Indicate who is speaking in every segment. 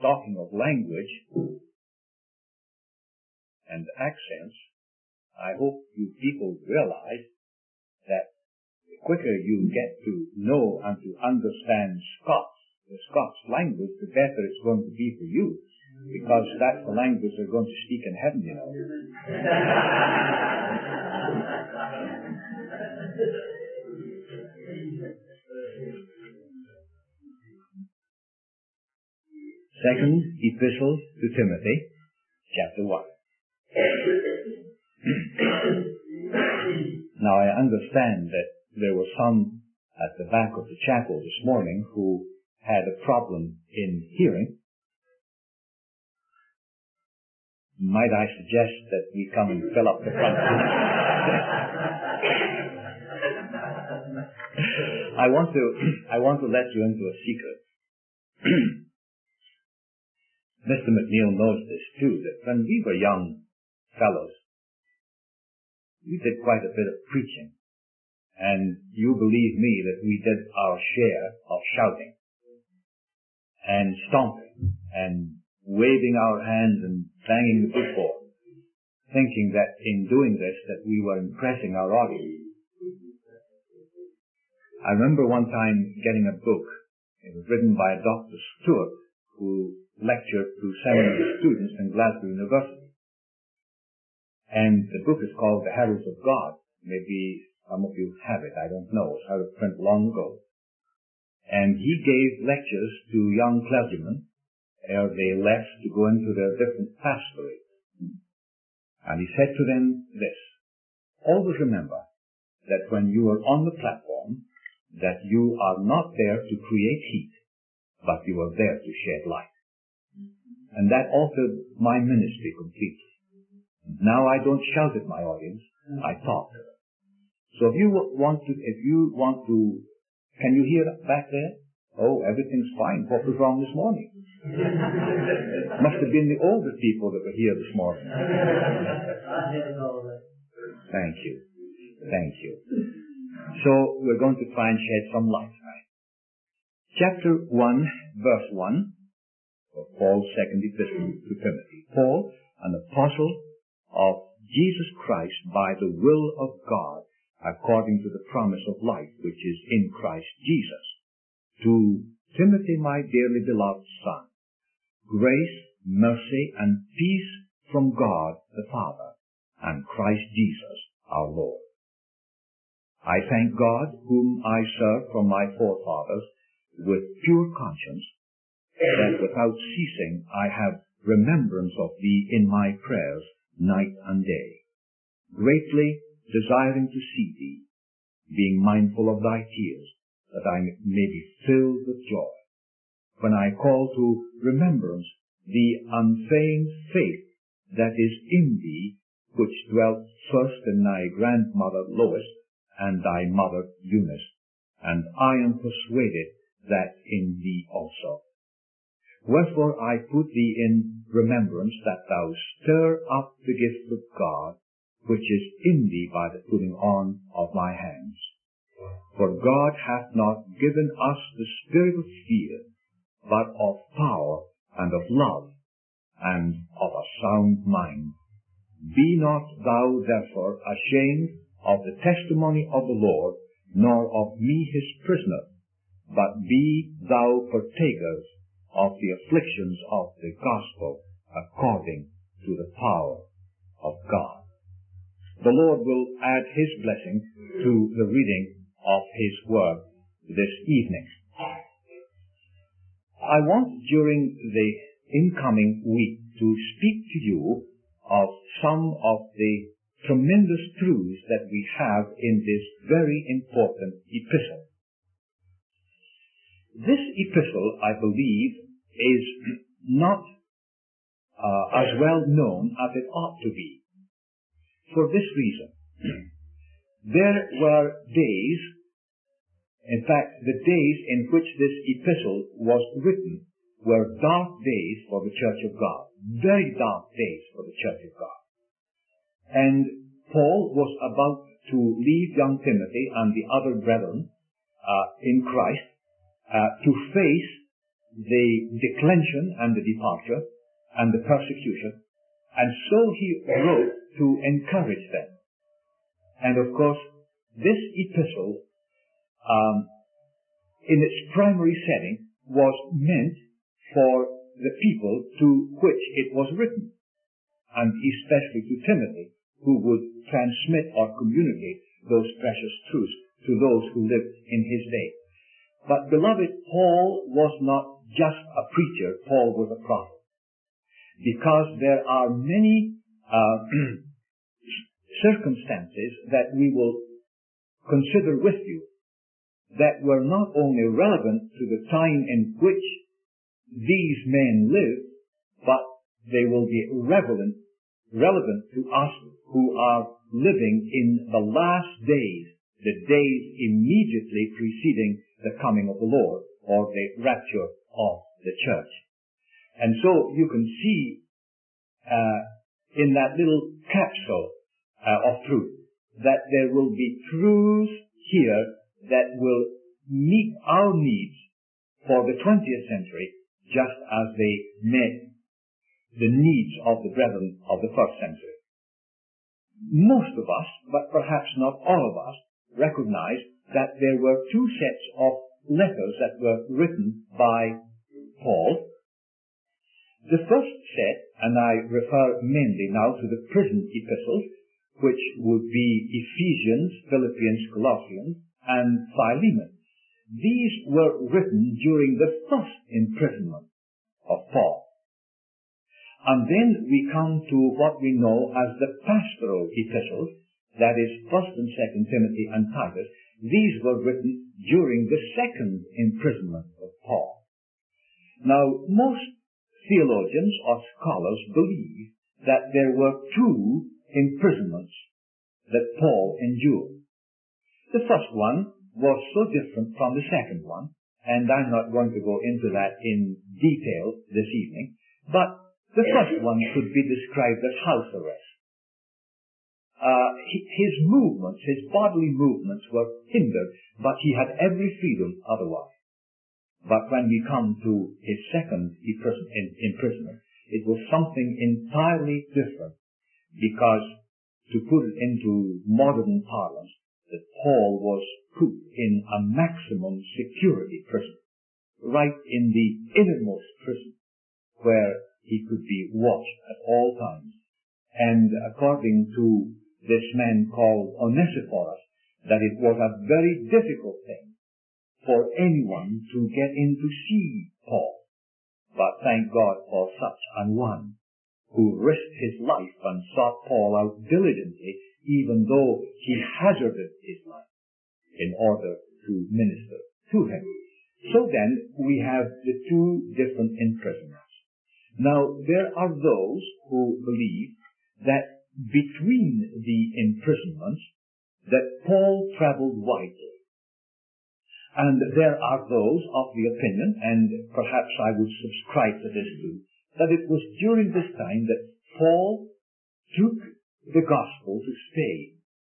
Speaker 1: talking of language and accents, I hope you people realize that the quicker you get to know and to understand the Scots language, the better it's going to be for you, because that's the language they're going to speak in heaven, you know. Second Epistle to Timothy, chapter 1. Now I understand that there were some at the back of the chapel this morning who had a problem in hearing. Might I suggest that we come and fill up the front? I want to let you into a secret. Mr. McNeil knows this too, that when we were young fellows, we did quite a bit of preaching. And you believe me that we did our share of shouting and stomping and waving our hands and banging the football, thinking that in doing this that we were impressing our audience. I remember one time getting a book. It was written by Dr. Stewart, who lectured to seminary students in Glasgow University. And the book is called The Heralds of God. Maybe some of you have it, I don't know. It's out of print long ago. And he gave lectures to young clergymen ere they left to go into their different pastorates. And he said to them this: always remember that when you are on the platform, that you are not there to create heat, but you are there to shed light. And that altered my ministry completely. Now I don't shout at my audience, I talk. So if you want to, can you hear back there? Oh, everything's fine. What was wrong this morning? Must have been the older people that were here this morning. Thank you. Thank you. So we're going to try and shed some light tonight. Chapter 1, verse 1 of Paul's second epistle to Timothy. Paul, an apostle of Jesus Christ by the will of God, according to the promise of life which is in Christ Jesus. To Timothy, my dearly beloved son, grace, mercy, and peace from God the Father and Christ Jesus our Lord. I thank God, whom I serve from my forefathers with pure conscience, that without ceasing I have remembrance of thee in my prayers night and day, greatly desiring to see thee, being mindful of thy tears, that I may be filled with joy, when I call to remembrance the unfeigned faith that is in thee, which dwelt first in thy grandmother Lois and thy mother Eunice, and I am persuaded that in thee also. Wherefore I put thee in remembrance that thou stir up the gift of God, which is in thee by the putting on of my hands. For God hath not given us the spirit of fear, but of power and of love and of a sound mind. Be not thou therefore ashamed of the testimony of the Lord, nor of me his prisoner, but be thou partakers of the afflictions of the gospel according to the power of God. The Lord will add his blessing to the reading of his word this evening. I want during the incoming week to speak to you of some of the tremendous truths that we have in this very important epistle. This epistle, I believe, is not as well known as it ought to be. For this reason, there were days, in fact, the days in which this epistle was written were dark days for the Church of God, very dark days for the Church of God. And Paul was about to leave young Timothy and the other brethren in Christ to face the declension and the departure and the persecution, and so he wrote to encourage them. And of course, this epistle, in its primary setting, was meant for the people to which it was written, and especially to Timothy, who would transmit or communicate those precious truths to those who lived in his day. But beloved, Paul was not just a preacher, Paul was a prophet. Because there are many circumstances that we will consider with you that were not only relevant to the time in which these men lived, but they will be relevant to us who are living in the last days, the days immediately preceding the coming of the Lord, or the rapture of the church. And so you can see in that little capsule of truth that there will be truths here that will meet our needs for the 20th century just as they met the needs of the brethren of the first century. Most of us, but perhaps not all of us, recognize that there were two sets of letters that were written by Paul. The first set, and I refer mainly now to the prison epistles, which would be Ephesians, Philippians, Colossians, and Philemon. These were written during the first imprisonment of Paul. And then we come to what we know as the pastoral epistles, that is 1st and 2nd Timothy and Titus. These were written during the second imprisonment of Paul. Now, most theologians or scholars believe that there were two imprisonments that Paul endured. The first one was so different from the second one, and I'm not going to go into that in detail this evening, but the first one could be described as house arrest. His movements, his bodily movements were hindered, but he had every freedom otherwise. But when we come to his second imprisonment, it was something entirely different, because, to put it into modern parlance, that Paul was put in a maximum security prison, right in the innermost prison, where he could be watched at all times. And according to this man called Onesiphorus, that it was a very difficult thing for anyone to get in to see Paul. But thank God for such an one, who risked his life and sought Paul out diligently, even though he hazarded his life in order to minister to him. So then, we have the two different imprisonments. Now, there are those who believe that between the imprisonments, that Paul traveled widely. And there are those of the opinion, and perhaps I would subscribe to this too, that it was during this time that Paul took the gospel to Spain.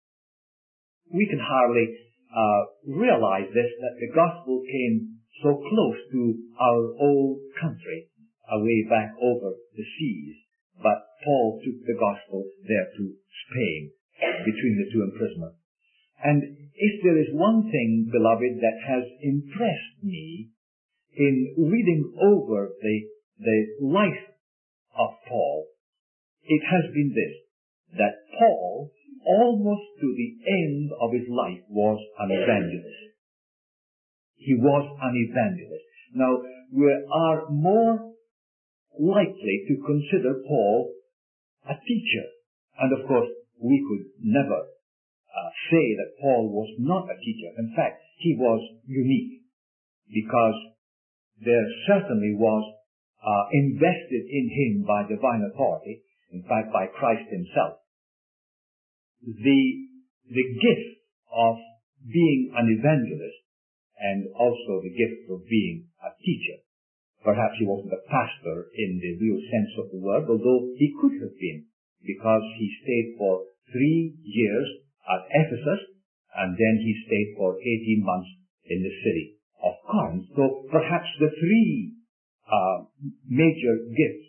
Speaker 1: We can hardly realize this, that the gospel came so close to our old country, away back over the seas, but Paul took the gospel there to Spain, between the two imprisonments. And if there is one thing, beloved, that has impressed me in reading over the life of Paul, it has been this, that Paul, almost to the end of his life, was an evangelist. He was an evangelist. Now, we are more likely to consider Paul a teacher. And of course, we could never say that Paul was not a teacher. In fact, he was unique, because there certainly was invested in him by divine authority, in fact by Christ himself, the gift of being an evangelist, and also the gift of being a teacher. Perhaps he wasn't a pastor in the real sense of the word, although he could have been, because he stayed for 3 years at Ephesus, and then he stayed for 18 months in the city of Corinth. So perhaps the 3 major gifts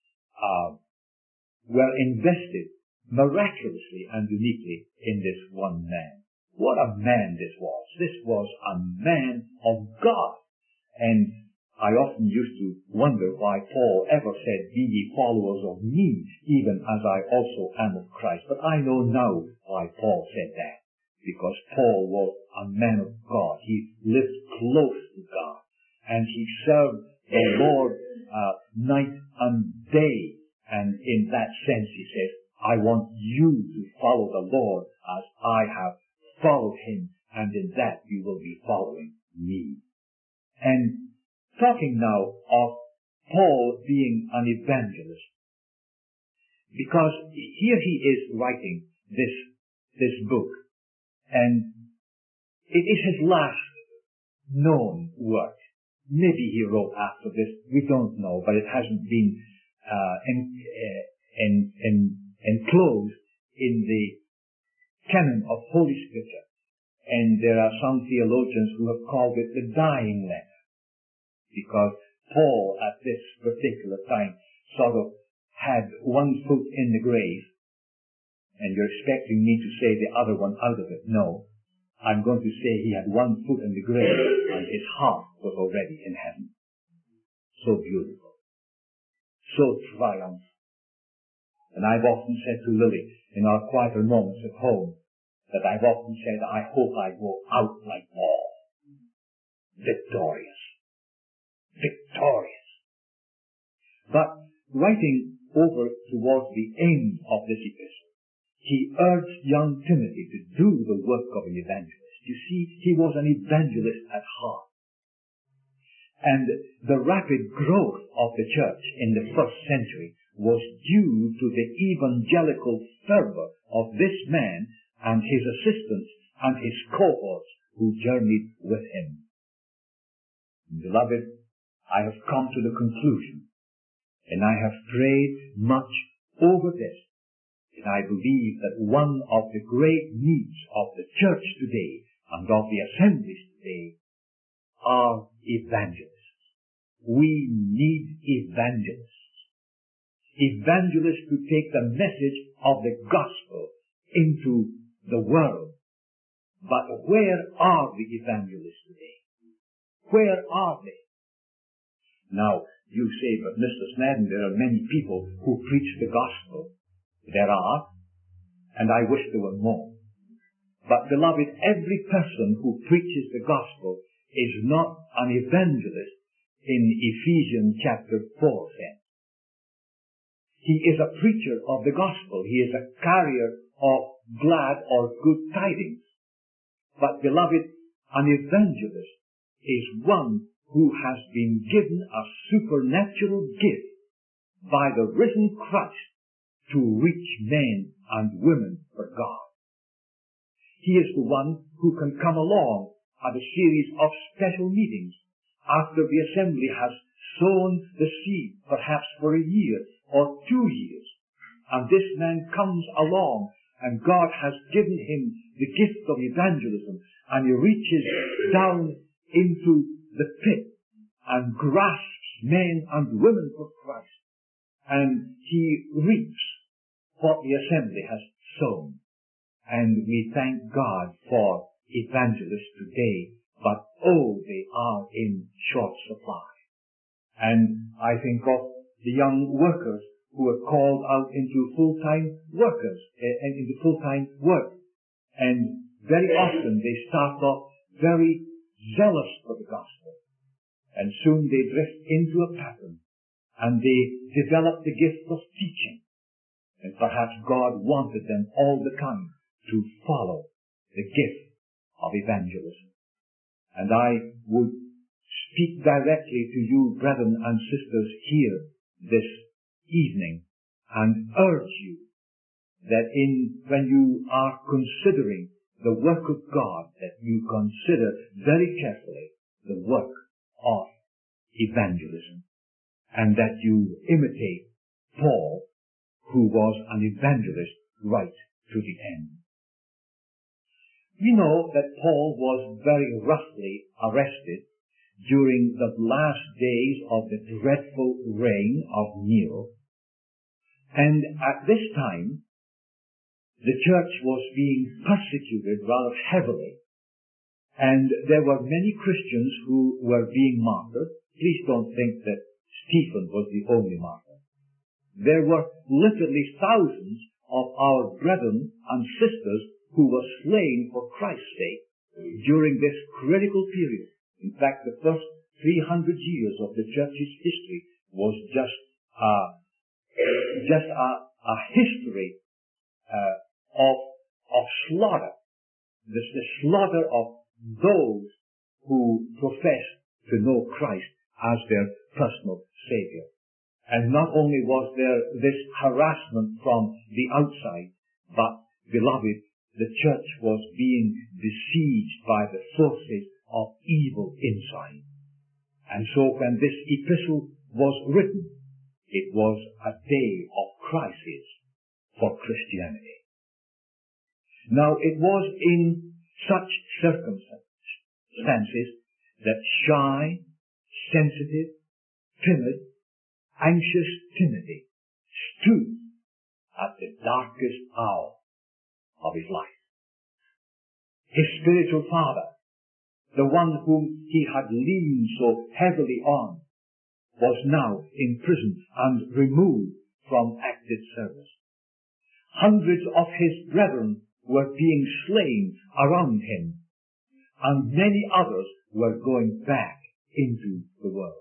Speaker 1: were invested miraculously and uniquely in this one man. What a man this was. This was a man of God. And I often used to wonder why Paul ever said, "Be ye followers of me, even as I also am of Christ." But I know now why Paul said that. Because Paul was a man of God. He lived close to God. And he served the Lord night and day. And in that sense he says, I want you to follow the Lord as I have followed him. And in that you will be following me. And talking now of Paul being an evangelist, because here he is writing this book, and it is his last known work. Maybe he wrote after this, we don't know, but it hasn't been enclosed in the canon of Holy Scripture. And there are some theologians who have called it the dying letter, because Paul at this particular time sort of had one foot in the grave, and you're expecting me to say the other one out of it. No, I'm going to say he had one foot in the grave and his heart was already in heaven. So beautiful, so triumphant. And I've often said to Lily in our quieter moments at home that I've often said, I hope I go out like Paul, victorious. Victorious. But writing over towards the end of this epistle, he urged young Timothy to do the work of an evangelist. You see, he was an evangelist at heart. And the rapid growth of the church in the first century was due to the evangelical fervor of this man and his assistants and his cohorts who journeyed with him. Beloved, I have come to the conclusion, and I have prayed much over this, and I believe that one of the great needs of the church today and of the assemblies today are evangelists. We need evangelists. Evangelists to take the message of the gospel into the world. But where are the evangelists today? Where are they? Now, you say, but Mr. Snedden, there are many people who preach the gospel. There are, and I wish there were more. But beloved, every person who preaches the gospel is not an evangelist in Ephesians chapter 4 sense. He is a preacher of the gospel. He is a carrier of glad or good tidings. But beloved, an evangelist is one who has been given a supernatural gift by the risen Christ to reach men and women for God. He is the one who can come along at a series of special meetings after the assembly has sown the seed, perhaps for a year or 2 years. And this man comes along and God has given him the gift of evangelism, and he reaches down into the pit and grasps men and women for Christ, and he reaps what the assembly has sown. And we thank God for evangelists today, but oh, they are in short supply. And I think of the young workers who are called out into full-time workers and into full-time work. And very often they start off very zealous for the gospel. And soon they drift into a pattern and they develop the gift of teaching. And perhaps God wanted them all the time to follow the gift of evangelism. And I would speak directly to you, brethren and sisters, here this evening and urge you that when you are considering the work of God, that you consider very carefully the work of evangelism, and that you imitate Paul, who was an evangelist right to the end. We know that Paul was very roughly arrested during the last days of the dreadful reign of Nero. And at this time, the church was being persecuted rather heavily, and there were many Christians who were being martyred. Please don't think that Stephen was the only martyr. There were literally thousands of our brethren and sisters who were slain for Christ's sake during this critical period. In fact, the first 300 years of the church's history was just a history of slaughter. The slaughter of those who profess to know Christ as their personal Savior. And not only was there this harassment from the outside, but, beloved, the church was being besieged by the forces of evil inside. And so when this epistle was written, it was a day of crisis for Christianity. Now, it was in such circumstances that shy, sensitive, timid, anxious Timothy stood at the darkest hour of his life. His spiritual father, the one whom he had leaned so heavily on, was now in prison and removed from active service. Hundreds of his brethren were being slain around him, and many others were going back into the world.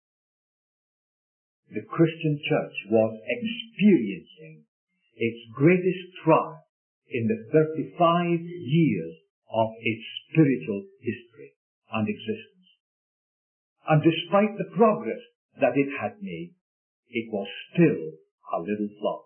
Speaker 1: The Christian church was experiencing its greatest trial in the 35 years of its spiritual history and existence. And despite the progress that it had made, it was still a little flawed.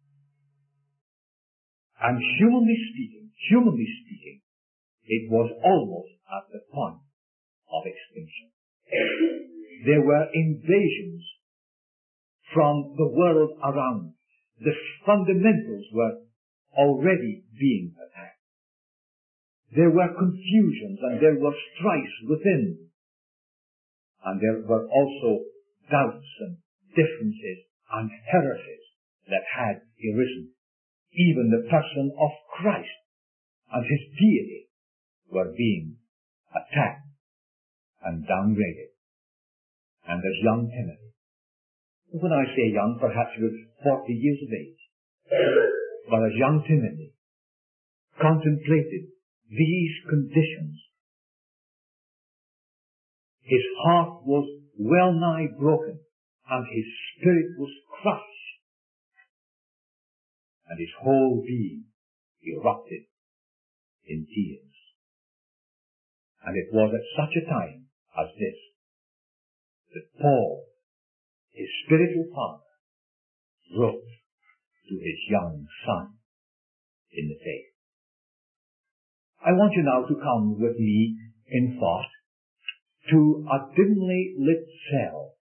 Speaker 1: And humanly speaking, it was almost at the point of extinction. There were invasions from the world around. The fundamentals were already being attacked. There were confusions and there were strifes within. And there were also doubts and differences and heresies that had arisen. Even the person of Christ and his deity were being attacked and downgraded. And as young Timothy, when I say young, perhaps he was 40 years of age, but as young Timothy contemplated these conditions, his heart was well nigh broken and his spirit was crushed, and his whole being erupted in tears. And it was at such a time as this that Paul, his spiritual father, wrote to his young son in the faith. I want you now to come with me in thought to a dimly lit cell.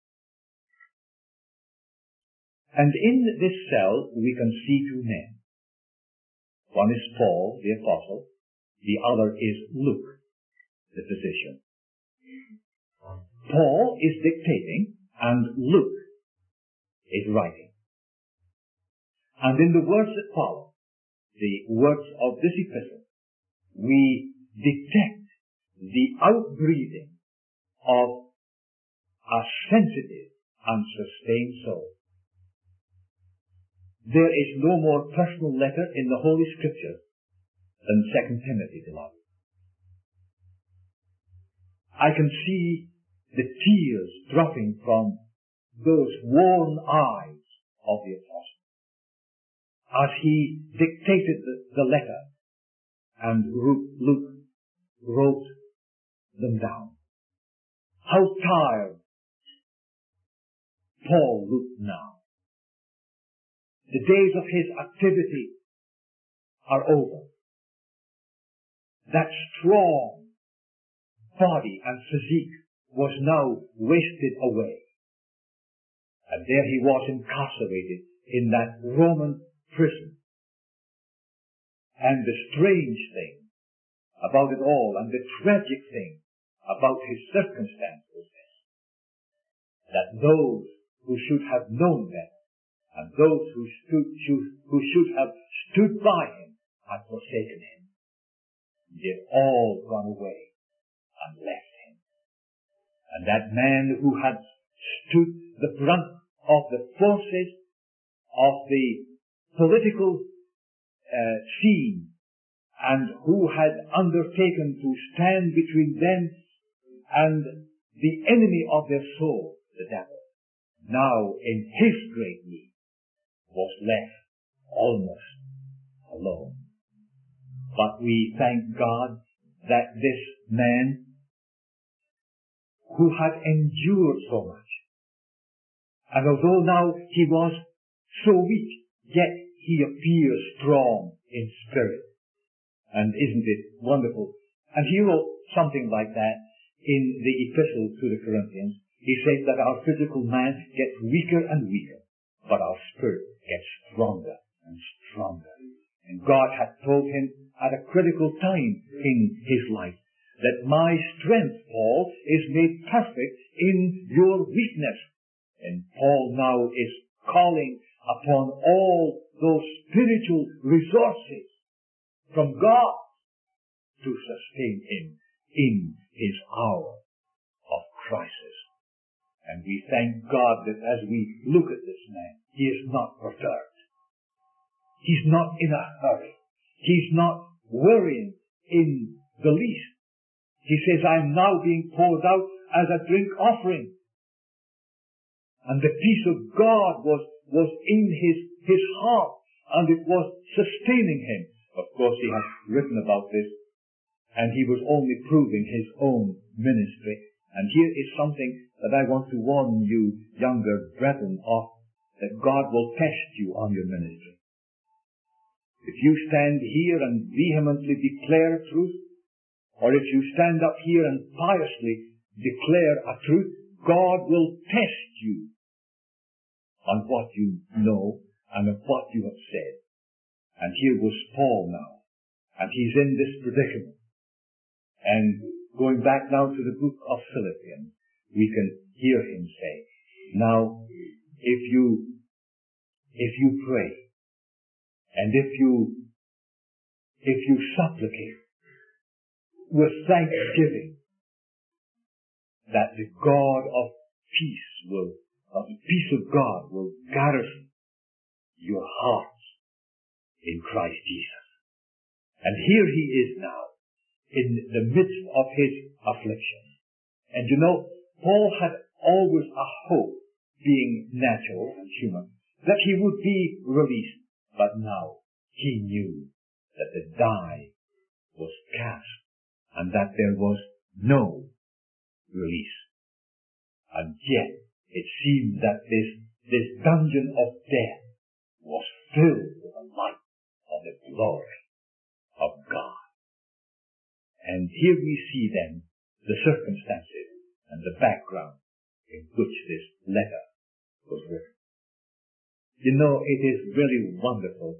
Speaker 1: And in this cell we can see two men. One is Paul, the apostle. The other is Luke, the physician. Paul is dictating and Luke is writing. And in the words that follow, the words of this epistle, we detect the outbreathing of a sensitive and sustained soul. There is no more personal letter in the Holy Scripture than 2 Timothy, beloved. I can see the tears dropping from those worn eyes of the apostle as he dictated the letter and Luke wrote them down. How tired Paul looked now. The days of his activity are over. That strong body and physique was now wasted away. And there he was incarcerated in that Roman prison. And the strange thing about it all, and the tragic thing about his circumstance was this, that those who should have known better, and those who should have stood by him, had forsaken him. They've all gone away and left him. And that man who had stood the brunt of the forces of the political scene, and who had undertaken to stand between them and the enemy of their soul, the devil, now in his great need, was left almost alone. But we thank God that this man, who had endured so much, and although now he was so weak, yet he appears strong in spirit. And isn't it wonderful? And he wrote something like that in the epistle to the Corinthians. He says that our physical man gets weaker and weaker, but our spirit gets stronger and stronger. And God had told him at a critical time in his life that my strength, Paul, is made perfect in your weakness. And Paul now is calling upon all those spiritual resources from God to sustain him in his hour of crisis. And we thank God that as we look at this man, he is not perturbed. He's not in a hurry. He's not worrying in the least. He says, I'm now being poured out as a drink offering. And the peace of God was in his heart, and it was sustaining him. Of course, he has written about this, and he was only proving his own ministry. And here is something that I want to warn you, younger brethren, of, that God will test you on your ministry. If you stand here and vehemently declare truth, or if you stand up here and piously declare a truth, God will test you on what you know and on what you have said. And here was Paul now, and he's in this predicament. And going back now to the book of Philippians, we can hear him say, now, if you pray, and if you supplicate with thanksgiving, that the God of peace the peace of God will garrison your hearts in Christ Jesus. And here he is now, in the midst of his affliction. And you know, Paul had always a hope, being natural and human, that he would be released. But now he knew that the die was cast and that there was no release. And yet it seemed that this dungeon of death was filled with the light of the glory of God. And here we see then the circumstances and the background in which this letter was written. You know, it is really wonderful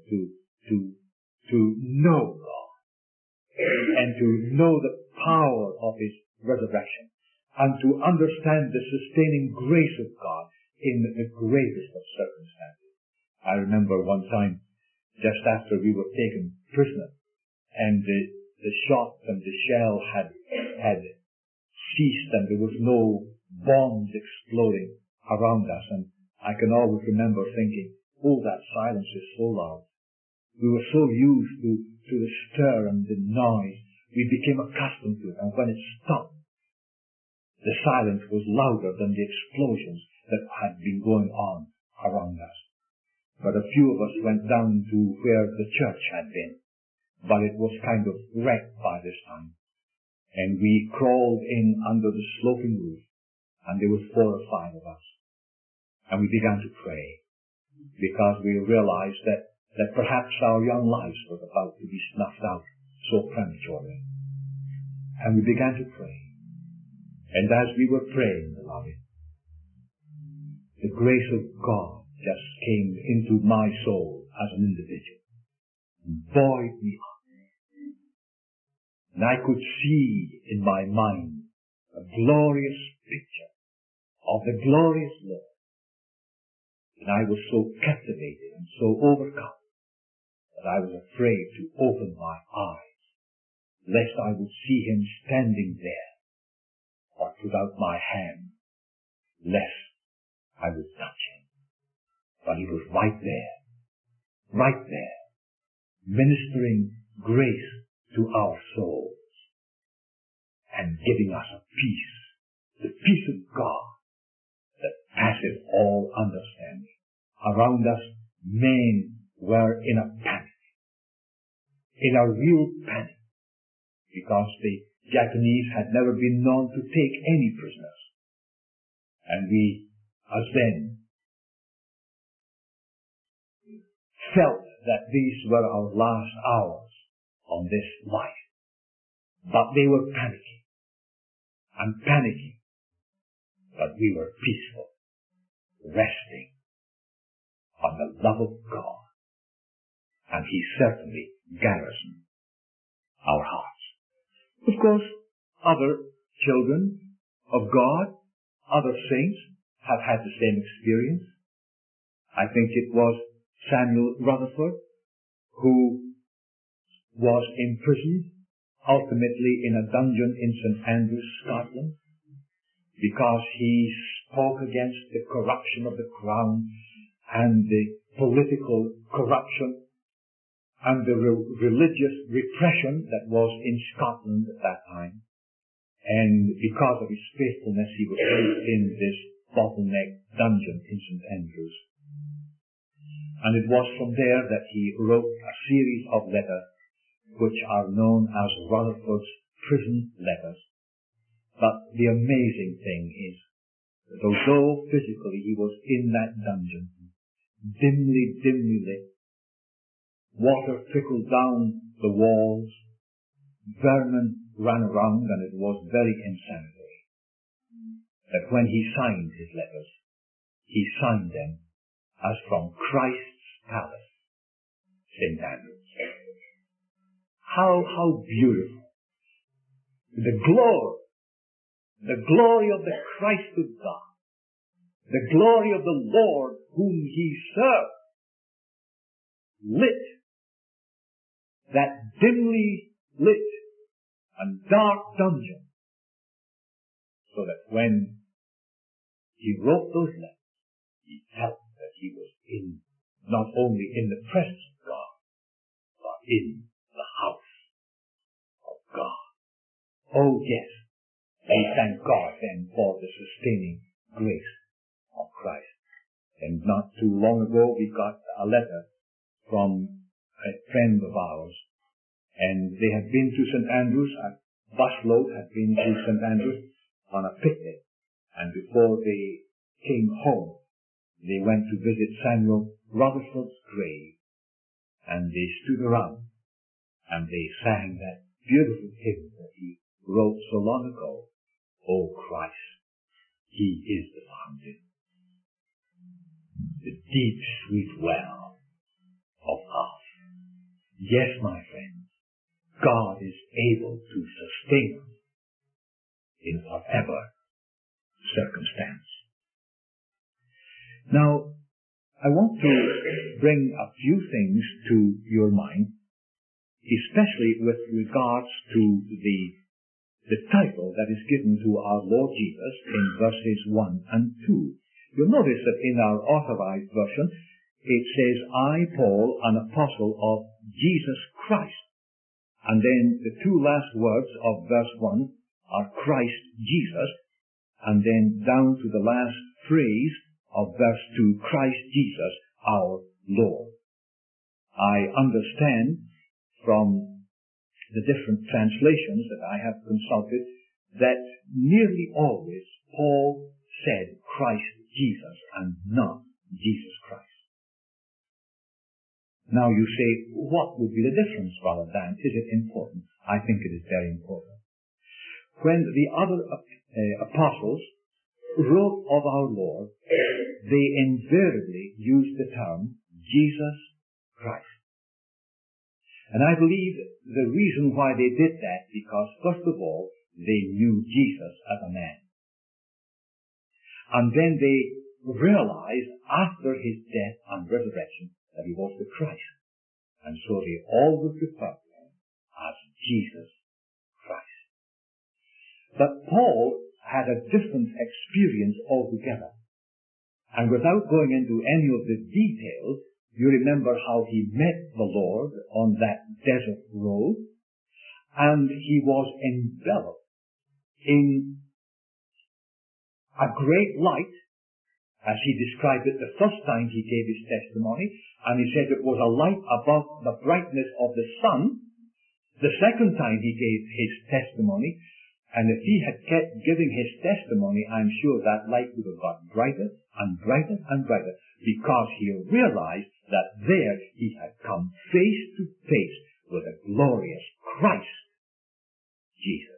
Speaker 1: to know God and to know the power of his resurrection and to understand the sustaining grace of God in the greatest of circumstances. I remember one time, just after we were taken prisoner, and the shot and the shell had ceased and there was no bombs exploding around us, and I can always remember thinking, oh, that silence is so loud. We were so used to the stir and the noise, we became accustomed to it, and when it stopped, the silence was louder than the explosions that had been going on around us. But a few of us went down to where the church had been, but it was kind of wrecked by this time. And we crawled in under the sloping roof, and there were 4 or 5 of us. And we began to pray, because we realized that perhaps our young lives was about to be snuffed out so prematurely. And we began to pray. And as we were praying, beloved, the grace of God just came into my soul as an individual and buoyed me up. And I could see in my mind a glorious picture of the glorious Lord. And I was so captivated and so overcome that I was afraid to open my eyes, lest I would see him standing there, or put out my hand, lest I would touch him. But he was right there, ministering grace to our souls, and giving us a peace, the peace of God that passeth all understanding. Around us, men were in a panic, in a real panic, because the Japanese had never been known to take any prisoners. And we, as then, felt that these were our last hours on this life. But they were panicking, and panicking. But we were peaceful, resting on the love of God. And he certainly garrisoned our hearts. Of course, other children of God, other saints, have had the same experience. I think it was Samuel Rutherford who was imprisoned, ultimately in a dungeon in St. Andrews, Scotland, because he spoke against the corruption of the crown and the political corruption and the religious repression that was in Scotland at that time. And because of his faithfulness, he was placed in this bottleneck dungeon in St. Andrews. And it was from there that he wrote a series of letters which are known as Rutherford's prison letters. But the amazing thing is that although physically he was in that dungeon, dimly lit, water trickled down the walls, vermin ran around, and it was very insanitary. That when he signed his letters, he signed them as from Christ's palace, St. Andrews. How beautiful. The glory of the Christ of God, the glory of the Lord whom he served, lit that dimly lit and dark dungeon, so that when he wrote those letters, he felt that he was not only in the presence of God, but in the house of God. Oh yes, we thank God then for the sustaining grace of Christ. And not too long ago we got a letter from a friend of ours, and they had been to St. Andrews, a busload had been to St. Andrews on a picnic, and before they came home, they went to visit Samuel Rutherford's grave, and they stood around, and they sang that beautiful hymn that he wrote so long ago, O Christ, he is the fountain, the deep sweet well of love. Yes, my friends, God is able to sustain us in whatever circumstance. Now, I want to bring a few things to your mind, especially with regards to the title that is given to our Lord Jesus in verses 1 and 2. You'll notice that in our Authorized Version, it says, I, Paul, an apostle of Jesus Christ. And then the two last words of verse 1 are Christ Jesus. And then down to the last phrase of verse 2, Christ Jesus, our Lord. I understand from the different translations that I have consulted that nearly always Paul said Christ Jesus and not Jesus Christ. Now you say, what would be the difference, Brother Dan? Is it important? I think it is very important. When the other apostles wrote of our Lord, they invariably used the term Jesus Christ. And I believe the reason why they did that, because first of all, they knew Jesus as a man. And then they realized after his death and resurrection that he was the Christ. And so they always referred to him as Jesus Christ. But Paul had a different experience altogether. And without going into any of the details, you remember how he met the Lord on that desert road, and he was enveloped in a great light, as he described it the first time he gave his testimony, and he said it was a light above the brightness of the sun. The second time he gave his testimony, and if he had kept giving his testimony, I'm sure that light would have got brighter and brighter and brighter, because he realized that there he had come face to face with a glorious Christ, Jesus.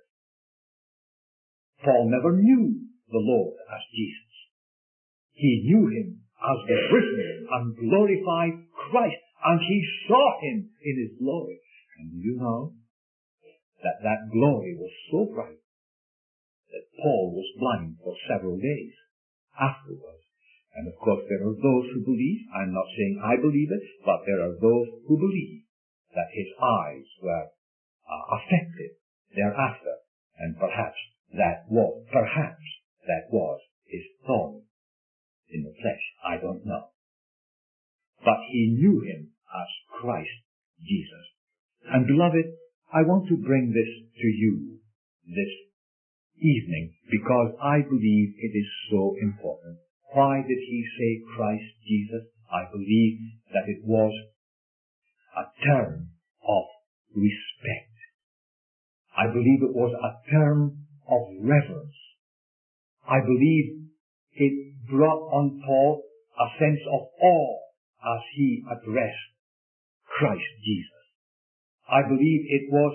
Speaker 1: Paul never knew the Lord as Jesus. He knew him as the risen and glorified Christ, and he saw him in his glory. And you know that that glory was so bright that Paul was blind for several days afterwards. And of course there are those who believe, I'm not saying I believe it, but there are those who believe that his eyes were affected thereafter, and perhaps that was his thorn in the flesh. I don't know. But he knew him as Christ Jesus. And beloved, I want to bring this to you this evening because I believe it is so important. Why did he say Christ Jesus? I believe that it was a term of respect. I believe it was a term of reverence. I believe it brought on Paul a sense of awe as he addressed Christ Jesus. I believe it was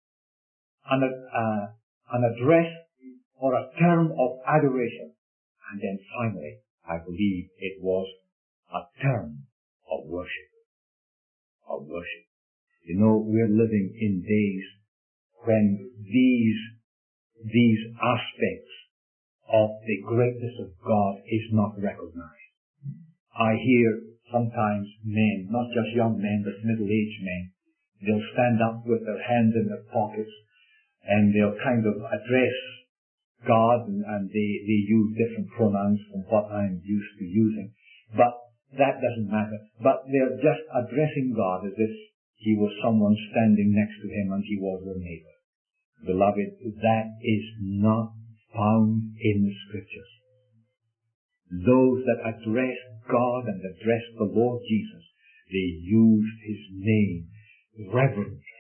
Speaker 1: an address or a term of adoration. And then finally, I believe it was a term of worship. Of worship. You know, we're living in days when these aspects of the greatness of God is not recognized. I hear sometimes men, not just young men, but middle-aged men, they'll stand up with their hands in their pockets and they'll kind of address God and they use different pronouns from what I'm used to using. But that doesn't matter. But they're just addressing God as if he was someone standing next to him and he was their neighbor. Beloved, that is not found in the Scriptures. Those that address God and address the Lord Jesus, they used his name reverently,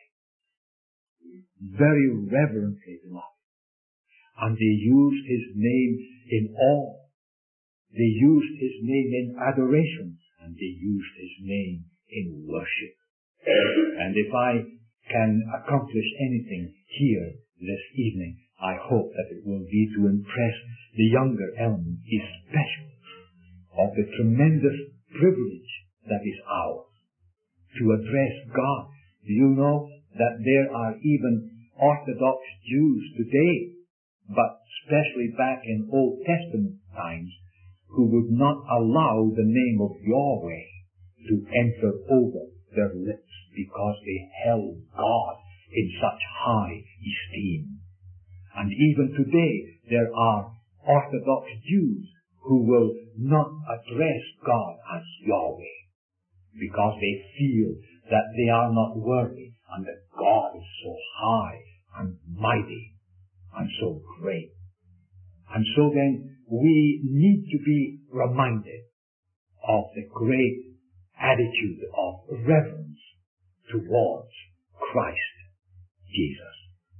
Speaker 1: very reverently, beloved. And they used his name in awe. They used his name in adoration. And they used his name in worship. And if I can accomplish anything here this evening, I hope that it will be to impress the younger element, especially of the tremendous privilege that is ours to address God. Do you know that there are even Orthodox Jews today, but especially back in Old Testament times, who would not allow the name of Yahweh to enter over their lips because they held God in such high esteem. And even today there are Orthodox Jews who will not address God as Yahweh because they feel that they are not worthy and that God is so high and mighty and so great. And so then we need to be reminded of the great attitude of reverence towards Christ Jesus.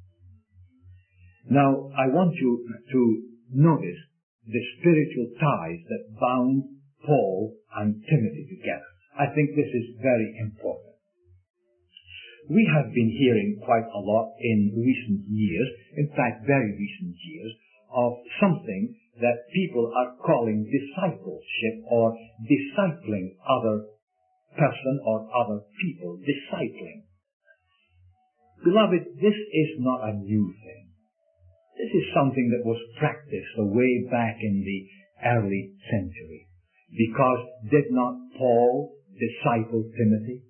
Speaker 1: Now, I want you to notice the spiritual ties that bound Paul and Timothy together. I think this is very important. We have been hearing quite a lot in recent years, in fact very recent years, of something that people are calling discipleship or discipling other person or other people, discipling. Beloved, this is not a new thing. This is something that was practiced way back in the early century. Because did not Paul disciple Timothy?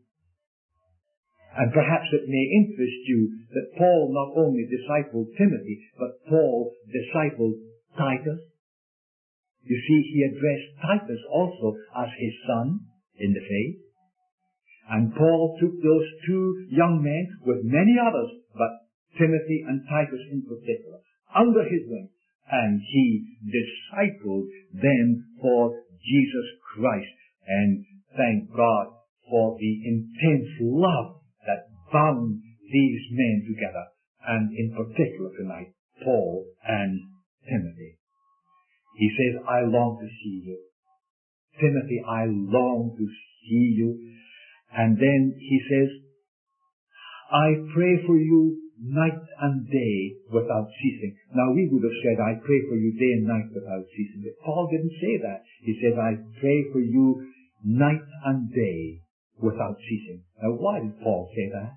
Speaker 1: And perhaps it may interest you that Paul not only discipled Timothy, but Paul discipled Titus. You see, he addressed Titus also as his son in the faith. And Paul took those two young men with many others, but Timothy and Titus in particular, under his wing. And he discipled them for Jesus Christ. And thank God for the intense love that bound these men together. And in particular tonight, Paul and Timothy. He says, I long to see you. Timothy, I long to see you. And then he says, I pray for you night and day without ceasing. Now we would have said, I pray for you day and night without ceasing. But Paul didn't say that. He said, I pray for you night and day without ceasing. Now why did Paul say that?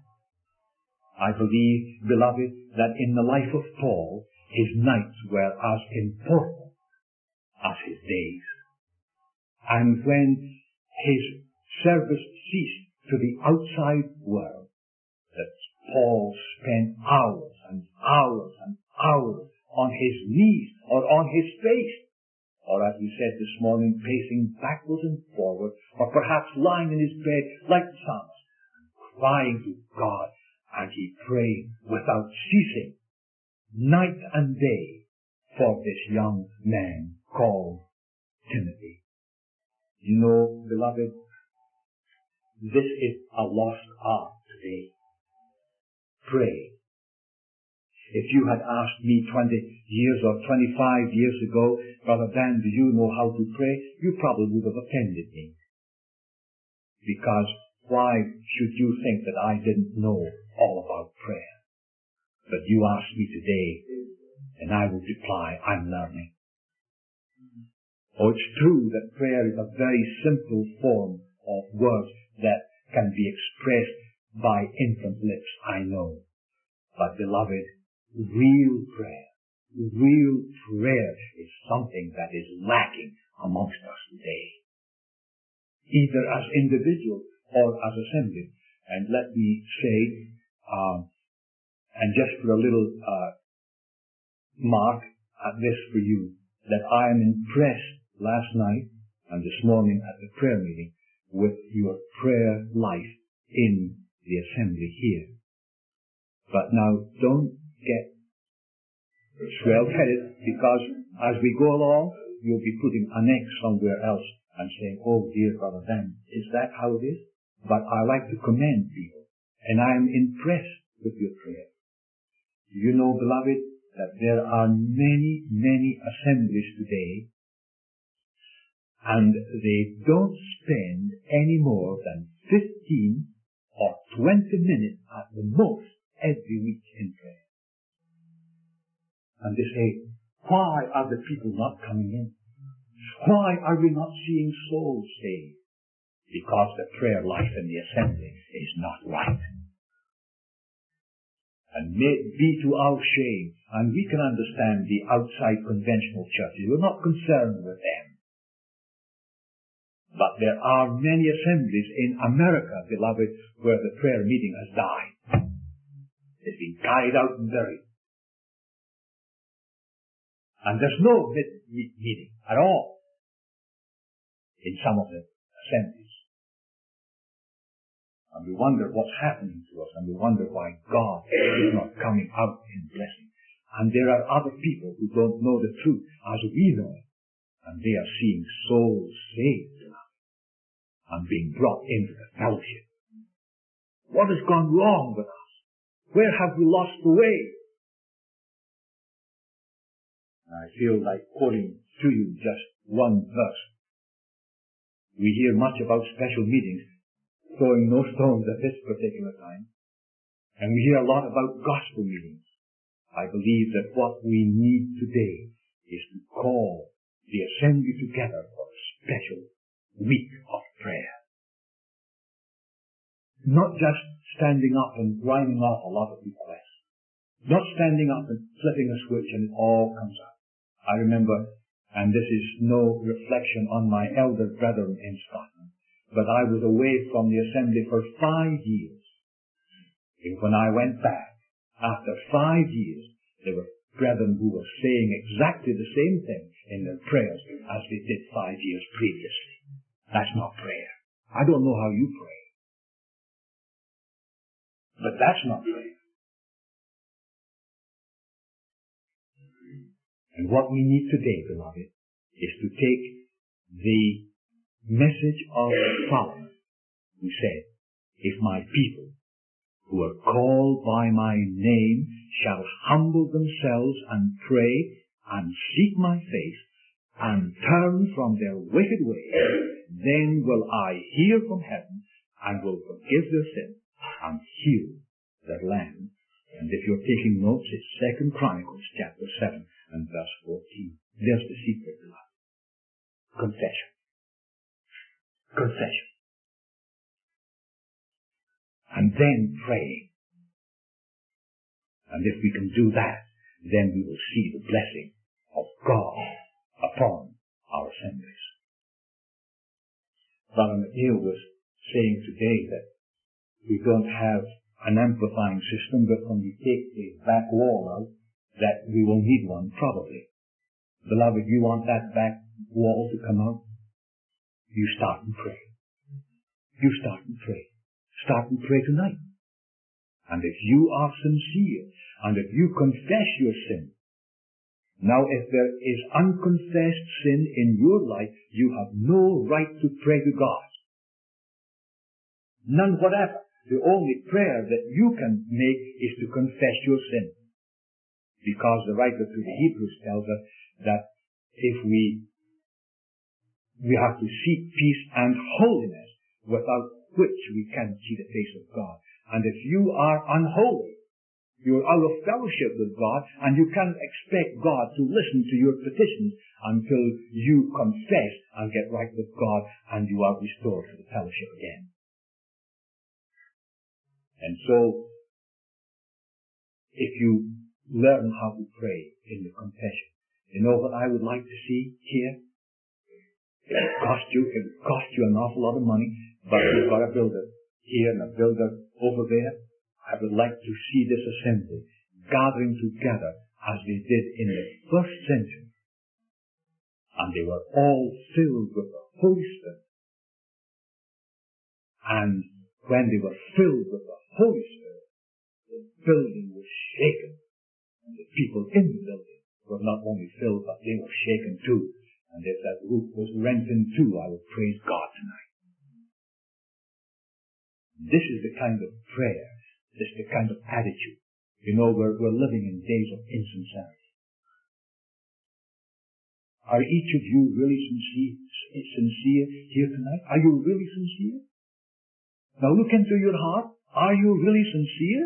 Speaker 1: I believe, beloved, that in the life of Paul, his nights were as important as his days. And when his service ceased to the outside world, that Paul spent hours and hours and hours on his knees or on his face, or as we said this morning, pacing backwards and forward, or perhaps lying in his bed like the psalmist, crying to God, and he prayed without ceasing, night and day, for this young man called Timothy. You know, beloved, this is a lost art today. Pray. If you had asked me 20 years or 25 years ago, Brother Dan, do you know how to pray? You probably would have offended me. Because why should you think that I didn't know all about prayer? But you ask me today, and I will reply, I'm learning. Oh, it's true that prayer is a very simple form of words that can be expressed by infant lips, I know. But beloved, real prayer is something that is lacking amongst us today. Either as individuals or as assembly. And let me say, and just for a little mark at this for you, that I am impressed last night and this morning at the prayer meeting with your prayer life in the assembly here. But now don't get swell-headed, because as we go along, you'll be putting an X somewhere else and saying, oh dear Brother Dan, is that how it is? But I like to commend people, and I am impressed with your prayer. You know, beloved, that there are many, many assemblies today, and they don't spend any more than 15 or 20 minutes at the most every week in prayer. And they say, why are the people not coming in? Why are we not seeing souls saved? Because the prayer life in the assembly is not right. And may it be to our shame, and we can understand the outside conventional churches. We're not concerned with them. But there are many assemblies in America, beloved, where the prayer meeting has died. It's been carried out and buried. And there's no meeting at all in some of the assemblies. And we wonder what's happening to us, and we wonder why God is not coming out in blessing. And there are other people who don't know the truth as we know it, and they are seeing souls saved and being brought into the fellowship. What has gone wrong with us? Where have we lost the way? I feel like quoting to you just one verse. We hear much about special meetings, throwing no stones at this particular time. And we hear a lot about gospel meetings. I believe that what we need today is to call the assembly together for a special week of prayer. Not just standing up and grinding off a lot of requests, Not standing up and flipping a switch and it all comes out. I remember, and this is no reflection on my elder brethren in Scotland, but I was away from the assembly for 5 years. And when I went back, after 5 years, there were brethren who were saying exactly the same thing in their prayers as they did 5 years previously. That's not prayer. I don't know how you pray, but that's not prayer. And what we need today, beloved, is to take the message of Solomon, who said, if my people, who are called by my name, shall humble themselves and pray and seek my face and turn from their wicked ways, then will I hear from heaven and will forgive their sin and heal their land. And if you're taking notes, it's 2 Chronicles chapter 7 and verse 14. There's the secret, beloved. Confession. Confession. And then praying. And if we can do that, then we will see the blessing of God upon our assemblies. Brother McNeil was saying today that we don't have an amplifying system, but when we take the back wall out, that we will need one probably. Beloved, you want that back wall to come out? You start and pray. You start and pray. Start and pray tonight. And if you are sincere, and if you confess your sin, now if there is unconfessed sin in your life, you have no right to pray to God. None whatever. The only prayer that you can make is to confess your sin. Because the writer to the Hebrews tells us that if we have to seek peace and holiness, without which we cannot see the face of God. And if you are unholy, you're out of fellowship with God, and you cannot expect God to listen to your petitions until you confess and get right with God, and you are restored to the fellowship again. And so, if you learn how to pray in the confession, you know what I would like to see here? It would cost you an awful lot of money, but you've got a builder here and a builder over there. I would like to see this assembly gathering together as they did in the first century. And they were all filled with the Holy Spirit. And when they were filled with the Holy Spirit, the building was shaken. And the people in the building were not only filled, but they were shaken too. And if that roof was rent in two, I would praise God tonight. This is the kind of prayer, this is the kind of attitude. You know, we're living in days of insincerity. Are each of you really sincere here tonight? Are you really sincere? Now look into your heart. Are you really sincere?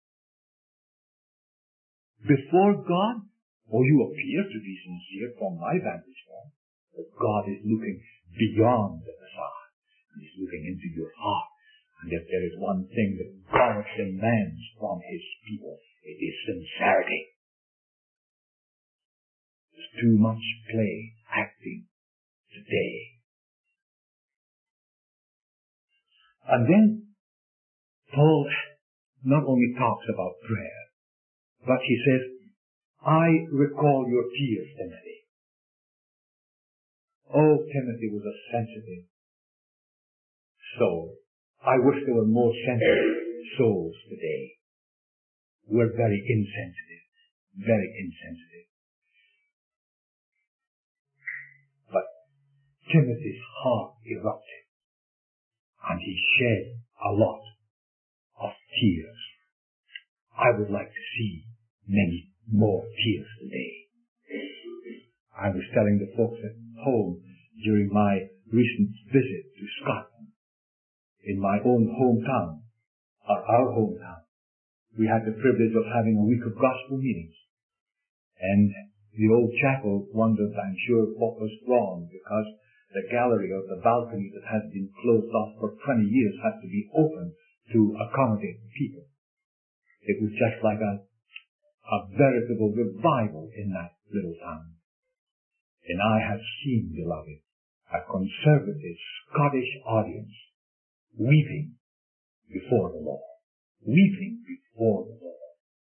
Speaker 1: Before God? Or you appear to be sincere from my vantage point. But God is looking beyond the facade. He's looking into your heart. And if there is one thing that God demands from His people, it is sincerity. There's too much play, acting today. And then Paul not only talks about prayer, but he says, I recall your tears, Timothy. Oh, Timothy was a sensitive soul. I wish there were more sensitive souls today. We're very insensitive. Very insensitive. But Timothy's heart erupted. And he shed a lot of tears. I would like to see many more tears today. I was telling the folks at home during my recent visit to Scotland, in my own hometown, or our hometown, we had the privilege of having a week of gospel meetings. And the old chapel wondered, I'm sure, what was wrong, because the gallery or the balcony that had been closed off for 20 years had to be opened to accommodate people. It was just like a a veritable revival in that little town. And I have seen, beloved, a conservative Scottish audience weeping before the Lord. Weeping before the Lord.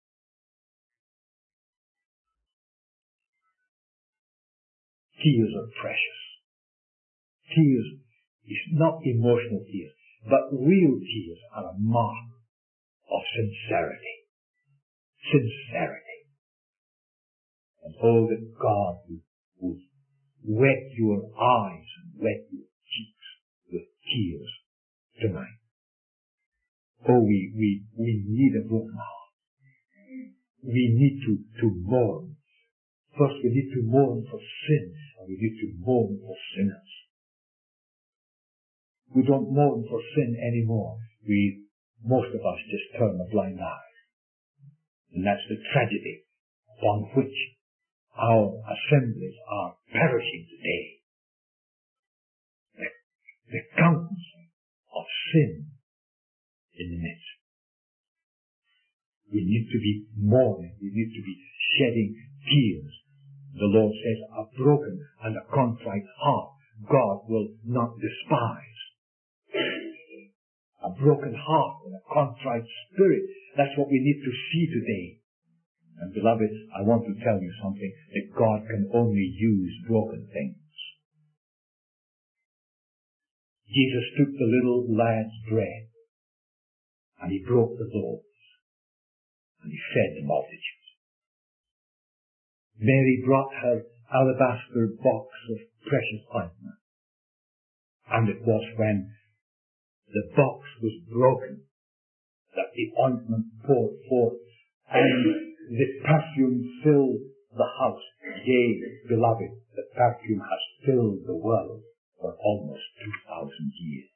Speaker 1: Tears are precious. Tears is not emotional tears, but real tears are a mark of sincerity. Sincerity. And oh, that God would wet your eyes and wet your cheeks with tears tonight. Oh, we need a broken heart. We need to mourn. First, we need to mourn for sin, and we need to mourn for sinners. We don't mourn for sin anymore. Most of us just turn a blind eye. And that's the tragedy upon which our assemblies are perishing today. The counts of sin in the midst. We need to be mourning. We need to be shedding tears. The Lord says, a broken and a contrite heart God will not despise. A broken heart and a contrite spirit. That's what we need to see today. And beloved, I want to tell you something, that God can only use broken things. Jesus took the little lad's bread and he broke the loaves and he fed the multitude. Mary brought her alabaster box of precious ointment, and it was when the box was broken that the ointment poured forth and the perfume filled the house. Yea, beloved, the perfume has filled the world for almost 2,000 years.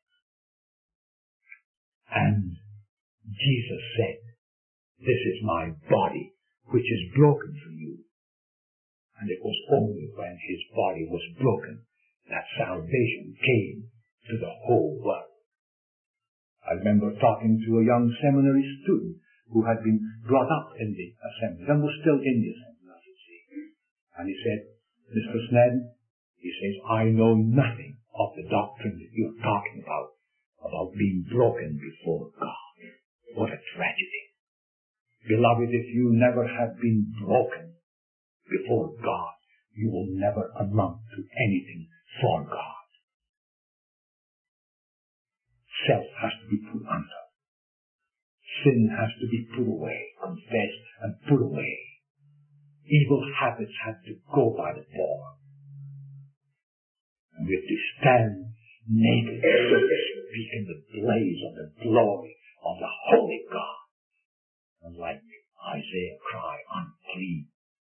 Speaker 1: And Jesus said, this is my body which is broken for you. And it was only when his body was broken that salvation came to the whole world. I remember talking to a young seminary student who had been brought up in the assembly and was still in the assembly, I should say. And he said, Mr. Snedden, he says, I know nothing of the doctrine that you're talking about being broken before God. What a tragedy. Beloved, if you never have been broken before God, you will never amount to anything for God. Self has to be put under. Sin has to be put away, confessed and put away. Evil habits have to go by the board. And we have to stand naked, so to speak, in the blaze of the glory of the Holy God. And like Isaiah cry, unclean.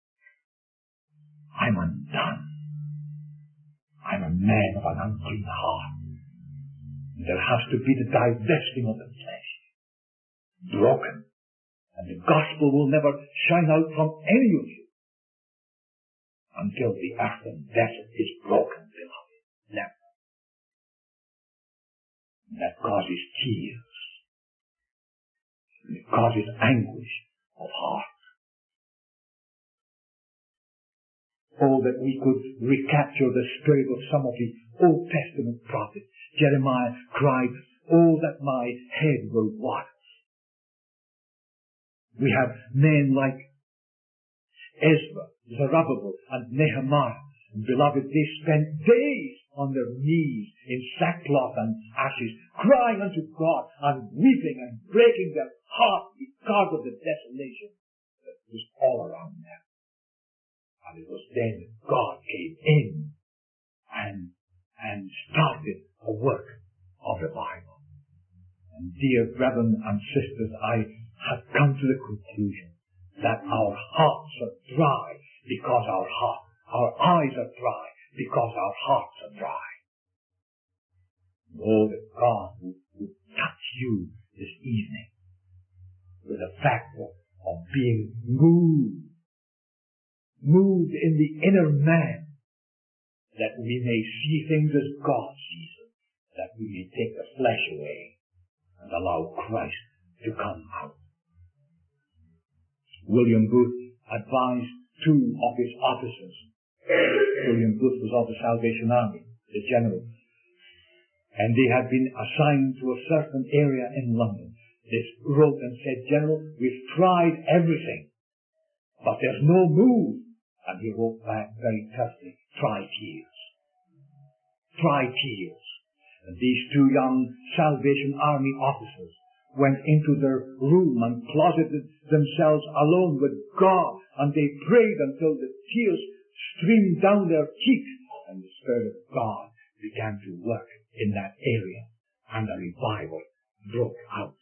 Speaker 1: I'm undone. I'm a man of an unclean heart. And there has to be the divesting of the flesh. Broken. And the gospel will never shine out from any of you until the earthen vessel is broken, beloved. Never. And that causes tears. And it causes anguish of heart. Oh, that we could recapture the spirit of some of the Old Testament prophets. Jeremiah cried, oh, that my head were waters. We have men like Ezra, Zerubbabel, and Nehemiah. And beloved, they spent days on their knees in sackcloth and ashes, crying unto God and weeping and breaking their heart because of the desolation that was all around them. And it was then that God came in and started a work of revival. And dear brethren and sisters, I have come to the conclusion that our hearts are dry because our eyes are dry because our hearts are dry. Oh, that God would touch you this evening with the fact of being moved in the inner man, that we may see things as God sees them, that we may take the flesh away and allow Christ to come out. William Booth advised two of his officers. William Booth was of the Salvation Army, the general, and they had been assigned to a certain area in London. They wrote and said, "General, we've tried everything, but there's no move." And he wrote back very tersely, "Try tears. Try tears." And these two young Salvation Army officers went into their room and closeted themselves alone with God, and they prayed until the tears streamed down their cheeks, and the Spirit of God began to work in that area, and a revival broke out.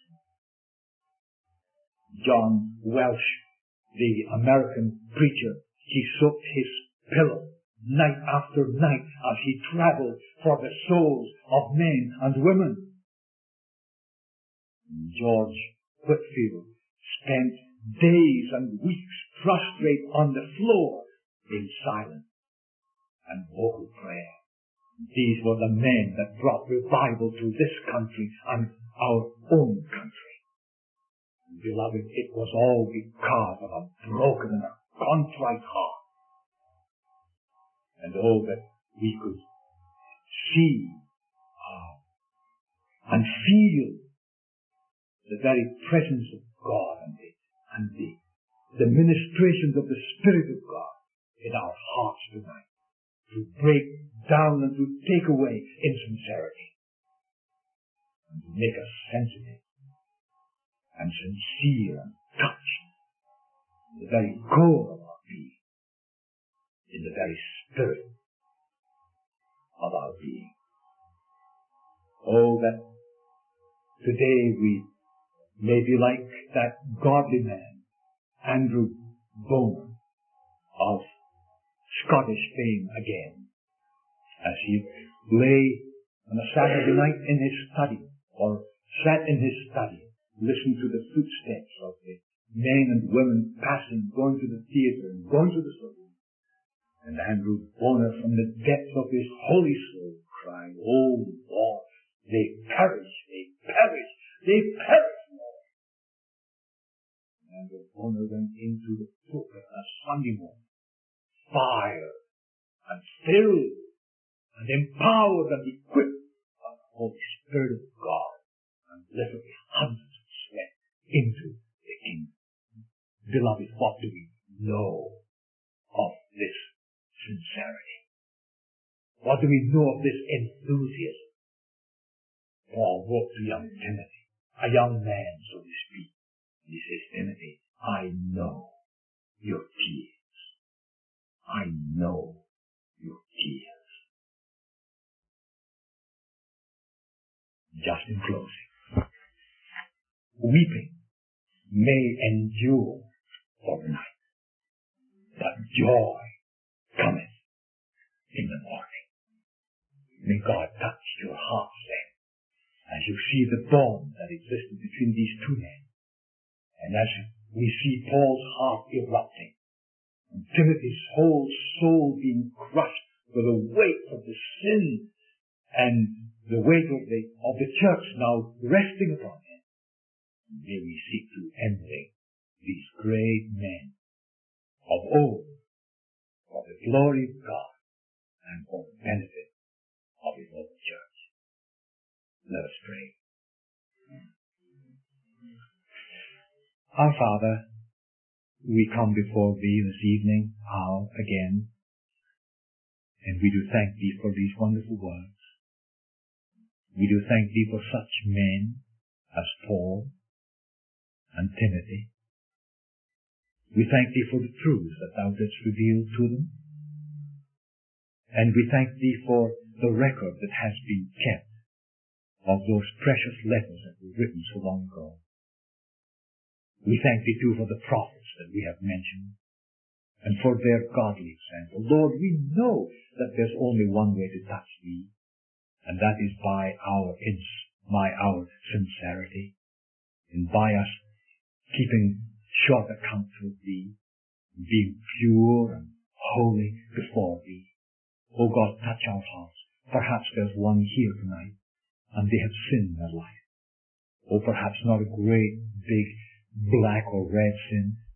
Speaker 1: John Welsh, the American preacher, he soaked his pillow night after night as he traveled for the souls of men and women. George Whitefield spent days and weeks prostrate on the floor in silence and vocal prayer. These were the men that brought revival to this country and our own country. Beloved, it was all because of a broken and a contrite heart. And oh, that we could see and feel the very presence of God and the ministrations of the Spirit of God in our hearts tonight, to break down and to take away insincerity, and to make us sensitive and sincere and touched in the very core of our being, in the very spirit of our being. Oh, that today we may be like that godly man, Andrew Bonar, of Scottish fame again, as he lay on a Saturday night in his study, or sat in his study, listened to the footsteps of the men and women passing, going to the theatre and going to the saloon. And Andrew Bonar, from the depths of his holy soul, cried, "Oh Lord, they perish, they perish, they perish, Lord." And Andrew Bonar went into the pulpit on a Sunday morning, fired and filled and empowered and equipped by the Holy Spirit of God, and literally hundreds of sweat into the kingdom. Beloved, what do we know of this sincerity? What do we know of this enthusiasm? Paul wrote to young Timothy, a young man, so to speak. He says, "Timothy, I know your tears. I know your tears." Just in closing, weeping may endure for the night, but joy cometh in the morning. May God touch your hearts then, as you see the bond that existed between these two men, and as we see Paul's heart erupting, and Timothy's whole soul being crushed with the weight of the sin and the weight of the church now resting upon him. May we seek to emulate these great men of old for the glory of God and for the benefit of his own church. Let us pray. Our Father, we come before Thee this evening again, and we do thank Thee for these wonderful words. We do thank Thee for such men as Paul and Timothy. We thank Thee for the truths that Thou didst reveal to them. And we thank Thee for the record that has been kept of those precious letters that were written so long ago. We thank Thee too for the prophets that we have mentioned, and for their godly example. Lord, we know that there's only one way to touch Thee, and that is by our sincerity, and by us keeping short accounts with Thee, being pure and holy before Thee. Oh God, touch our hearts. Perhaps there's one here tonight, and they have sinned in their life. Oh, perhaps not a great, big, black or red sin,